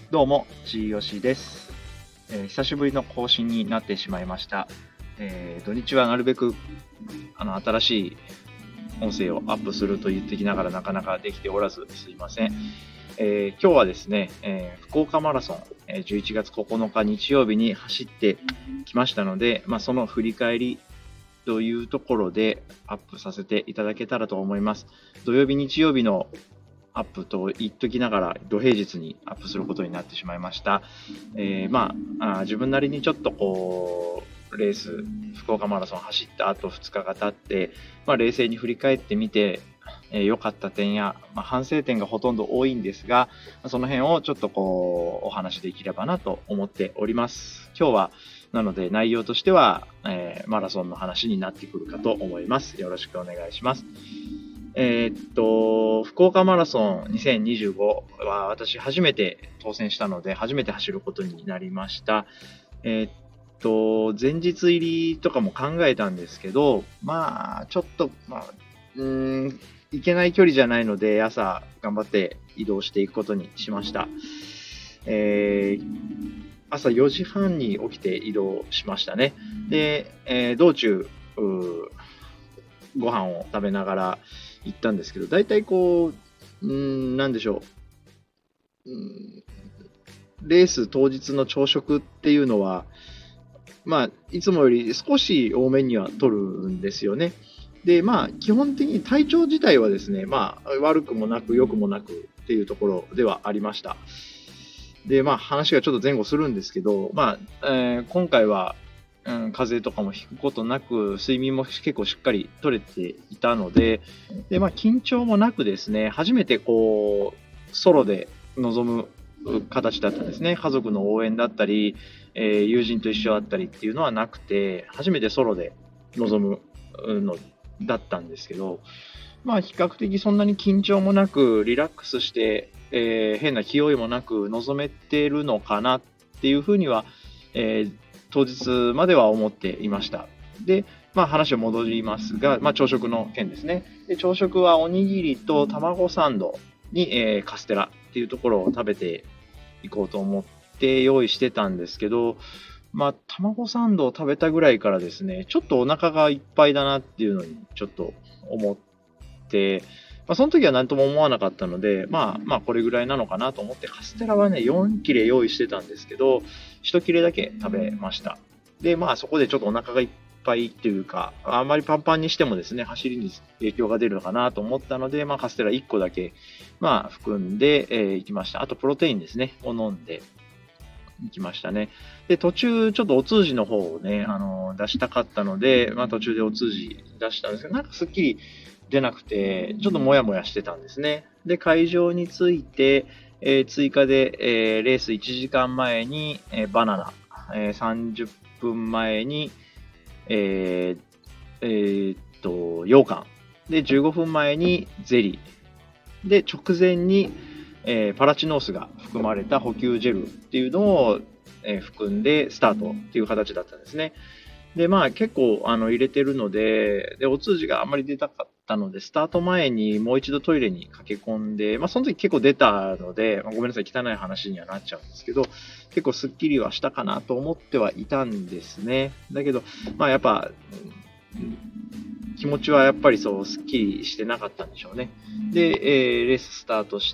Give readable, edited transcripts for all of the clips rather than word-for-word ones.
どうも、ちよしです。久しぶりの更新になってしまいました。土日はなるべく新しい音声をアップすると言ってきながらなかなかできておらずすいません。今日はですね、福岡マラソン、11月9日日曜日に走ってきましたので、その振り返りというところでアップさせていただけたらと思います。土曜日、日曜日のアップと言っときながら土平日にアップすることになってしまいました。自分なりにちょっとレース福岡マラソン走った後2日が経って、冷静に振り返ってみて良かった点や、反省点がほとんど多いんですが、その辺をちょっとお話できればなと思っております。今日はなので内容としては、マラソンの話になってくるかと思います。よろしくお願いします。福岡マラソン2025は私初めて当選したので初めて走ることになりました。前日入りとかも考えたんですけど、ちょっと、行けない距離じゃないので朝頑張って移動していくことにしました。朝4時半に起きて移動しましたね。で、道中ご飯を食べながら行ったんですけど、大体なんでしょう、レース当日の朝食っていうのは、いつもより少し多めには取るんですよね。で、基本的に体調自体はですね、悪くもなく良くもなくっていうところではありました。で、話がちょっと前後するんですけど、今回は、風邪とかもひくことなく、睡眠も結構しっかり取れていたので、緊張もなくですね、初めてソロで臨む形だったんですね。家族の応援だったり、友人と一緒だったりっていうのはなくて、初めてソロで臨むのだったんですけど、比較的そんなに緊張もなく、リラックスして、変な気負いもなく臨めてるのかなっていうふうには、当日までは思っていました。で、話を戻りますが、朝食の件ですね。で、朝食はおにぎりと卵サンドに、カステラっていうところを食べていこうと思って用意してたんですけど、卵サンドを食べたぐらいからですね、ちょっとお腹がいっぱいだなっていうのにちょっと思って、その時は何とも思わなかったので、これぐらいなのかなと思って、カステラはね、4切れ用意してたんですけど、1切れだけ食べました。で、そこでちょっとお腹がいっぱいっていうか、あんまりパンパンにしてもですね、走りに影響が出るのかなと思ったので、カステラ1個だけ、含んで、いきました。あと、プロテインですね、を飲んでいきましたね。で、途中、ちょっとお通じの方をね、出したかったので、途中でお通じ出したんですけど、なんかすっきり出なくて、ちょっともやもやしてたんですね。で、会場に着いて、追加で、レース1時間前に、バナナ、30分前に、羊羹。で、15分前にゼリー。で、直前に、パラチノースが含まれた補給ジェルっていうのを、含んでスタートっていう形だったんですね。で、結構入れてるので、お通じがあんまり出たかったので、スタート前にもう一度トイレに駆け込んで、その時結構出たので、ごめんなさい、汚い話にはなっちゃうんですけど、結構スッキリはしたかなと思ってはいたんですね。だけど、やっぱ、気持ちはやっぱりそう、スッキリしてなかったんでしょうね。で、レーススタートして、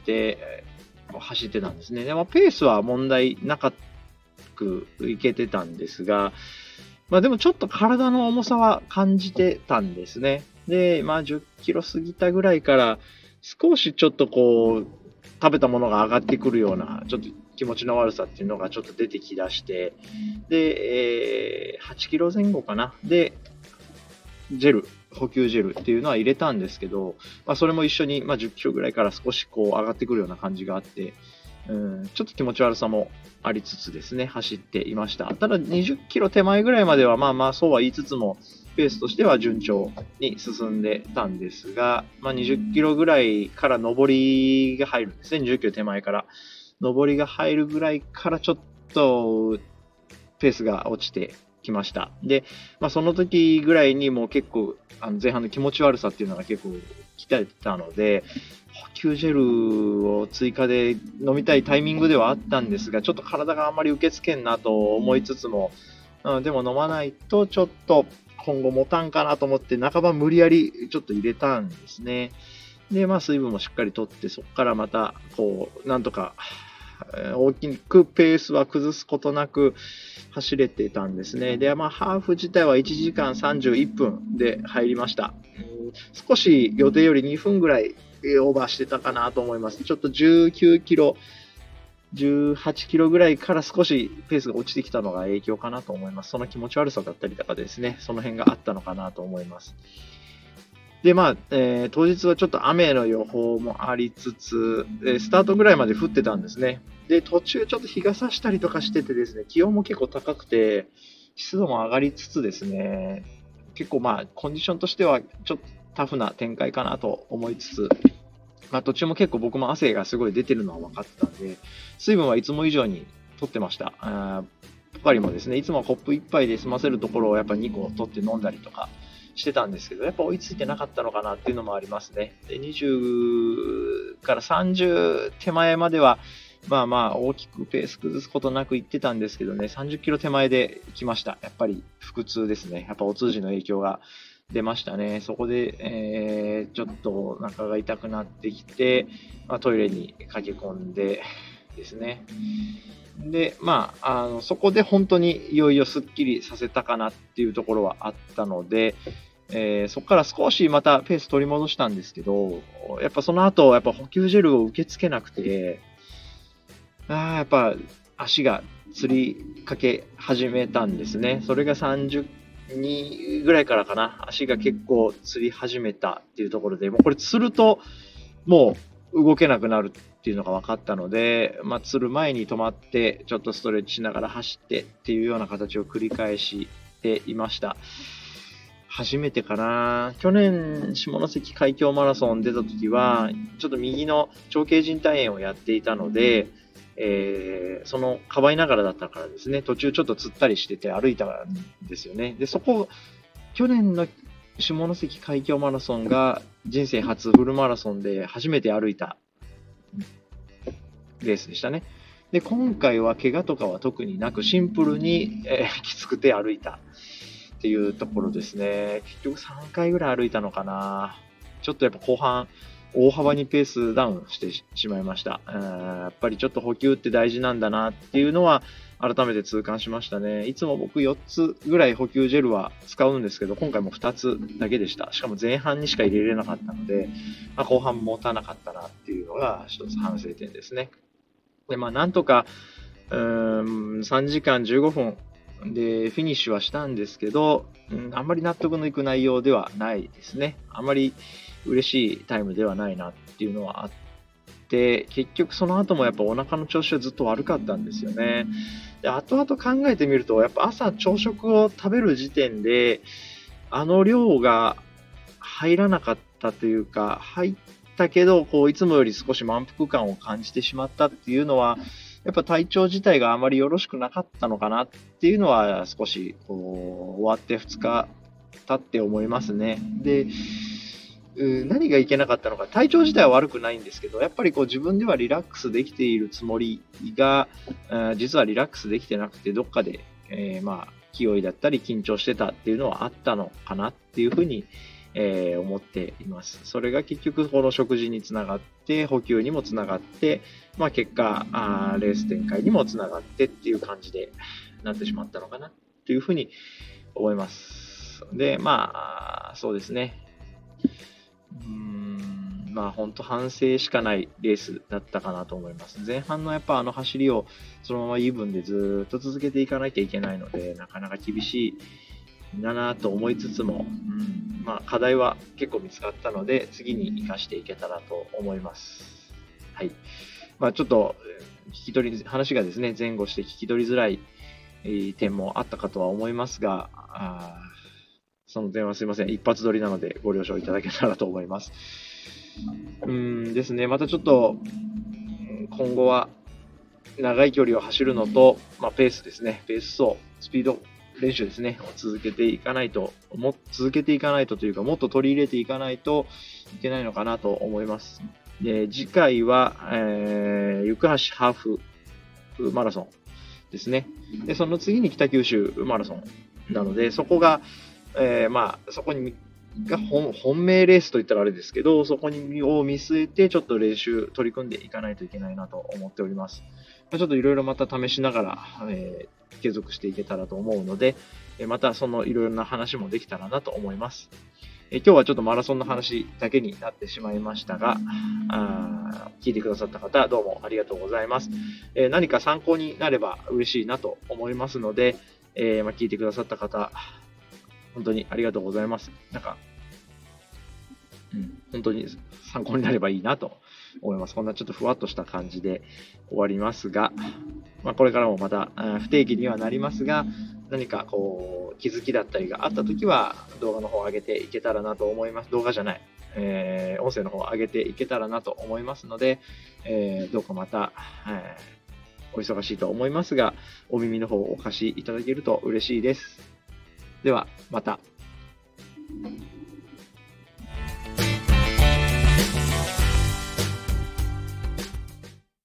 走ってたんですね。でペースは問題なくいけてたんですが、でもちょっと体の重さは感じてたんですね。で、10キロ過ぎたぐらいから少しちょっと食べたものが上がってくるような、ちょっと気持ちの悪さっていうのがちょっと出てきだして、で、8キロ前後かな。で、補給ジェルっていうのは入れたんですけど、それも一緒に、10キロぐらいから少し上がってくるような感じがあって、ちょっと気持ち悪さもありつつですね、走っていました。ただ20キロ手前ぐらいまではそうは言いつつも、ペースとしては順調に進んでたんですが、20キロぐらいから上りが入るんですね、20キロ手前から。上りが入るぐらいからちょっとペースが落ちてきました。で、その時ぐらいにもう結構前半の気持ち悪さっていうのが結構来てたので、 補給ジェルを追加で飲みたいタイミングではあったんですが、ちょっと体があんまり受け付けんなと思いつつも、でも飲まないとちょっと今後持たんかなと思って、半ば無理やりちょっと入れたんですね。で、水分もしっかりとって、そこからまた、なんとか、大きくペースは崩すことなく走れてたんですね。で、ハーフ自体は1時間31分で入りました。少し予定より2分ぐらいオーバーしてたかなと思います。ちょっと19キロ、18キロぐらいから少しペースが落ちてきたのが影響かなと思います。その気持ち悪さだったりとかですね、その辺があったのかなと思います。で、当日はちょっと雨の予報もありつつ、スタートぐらいまで降ってたんですね。で、途中ちょっと日が差したりとかしててですね、気温も結構高くて、湿度も上がりつつですね、結構コンディションとしてはちょっとタフな展開かなと思いつつ、途中も結構僕も汗がすごい出てるのは分かってたんで、水分はいつも以上に取ってました。ポカリもですね、いつもはコップ1杯で済ませるところをやっぱ2個取って飲んだりとかしてたんですけど、やっぱ追いついてなかったのかなっていうのもありますね。で、20から30手前までは、大きくペース崩すことなく行ってたんですけどね、30キロ手前で来ました。やっぱり腹痛ですね。やっぱお通じの影響が出ましたね。そこで、ちょっとお腹が痛くなってきて、トイレに駆け込んでですね。で、そこで本当にいよいよスッキリさせたかなっていうところはあったので、そこから少しまたペース取り戻したんですけど、やっぱその後、やっぱ補給ジェルを受け付けなくて、やっぱ足がつりかけ始めたんですね。それが32ぐらいからかな。足が結構つり始めたっていうところで、もうこれつるともう動けなくなるっていうのが分かったので、つる前に止まってちょっとストレッチしながら走ってっていうような形を繰り返していました。初めてかな。去年下関海峡マラソン出た時はちょっと右の長径靭帯炎をやっていたので、そのかばいながらだったからですね、途中ちょっとつったりしてて歩いたんですよね。で、去年の下関海峡マラソンが人生初フルマラソンで初めて歩いたレースでしたね。で、今回は怪我とかは特になくシンプルに、きつくて歩いたっていうところですね。結局3回ぐらい歩いたのかな。ちょっとやっぱ後半大幅にペースダウンしてしまいました。やっぱりちょっと補給って大事なんだなっていうのは改めて痛感しましたね。いつも僕4つぐらい補給ジェルは使うんですけど、今回も2つだけでした。しかも前半にしか入れれなかったので、後半持たなかったなっていうのが一つ反省点ですね。で、なんとか3時間15分でフィニッシュはしたんですけど、あんまり納得のいく内容ではないですね。あんまり嬉しいタイムではないなっていうのはあって、結局その後もやっぱお腹の調子はずっと悪かったんですよね。で、後々考えてみると、やっぱ朝朝食を食べる時点で、量が入らなかったというか、入ったけど、いつもより少し満腹感を感じてしまったっていうのは、やっぱ体調自体があまりよろしくなかったのかなっていうのは少し終わって2日経って思いますね。で、何がいけなかったのか、体調自体は悪くないんですけど、やっぱり自分ではリラックスできているつもりが、実はリラックスできてなくて、どっかで、気負いだったり緊張してたっていうのはあったのかなっていうふうに、思っています。それが結局この食事につながって、補給にもつながって、結果レース展開にもつながってっていう感じでなってしまったのかなっていうふうに思います。で、そうですね。本当反省しかないレースだったかなと思います。前半のやっぱ走りをそのままイーブンでずっと続けていかなきゃいけないので、なかなか厳しいだなと思いつつも、課題は結構見つかったので、次に生かしていけたらと思います。はい。ちょっと話がですね、前後して聞き取りづらい点もあったかとは思いますが、その点はすいません。一発撮りなのでご了承いただけたらと思います。ですね、またちょっと今後は長い距離を走るのと、ペースですね、ペース走、スピード練習ですね、を続けていかないとというか、もっと取り入れていかないといけないのかなと思います。 で、次回は、行橋ハーフマラソンですね。で、その次に北九州マラソンなので、そこが、そこにが本命レースといったらあれですけど、そこを見据えて、ちょっと練習取り組んでいかないといけないなと思っております。ちょっといろいろまた試しながら、継続していけたらと思うので、またそのいろいろな話もできたらなと思います。今日はちょっとマラソンの話だけになってしまいましたが、聞いてくださった方どうもありがとうございます。何か参考になれば嬉しいなと思いますので、聞いてくださった方、本当にありがとうございます。本当に参考になればいいなと思います。こんなちょっとふわっとした感じで終わりますが、これからもまた不定期にはなりますが、何か気づきだったりがあったときは動画の方を上げていけたらなと思います。動画じゃない。音声の方を上げていけたらなと思いますので、どうかまた、お忙しいと思いますが、お耳の方をお貸しいただけると嬉しいです。では、また。